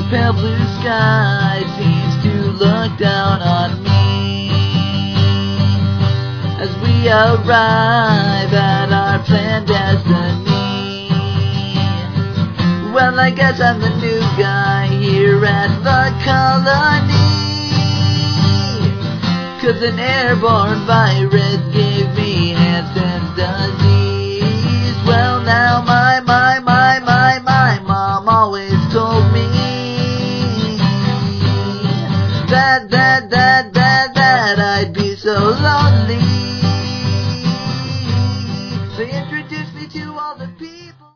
pale blue sky seems to look down on me as we arrive at our planned destiny. Well, I guess I'm the new guy here at the colony, 'cause an airborne virus gave me Hansen's disease.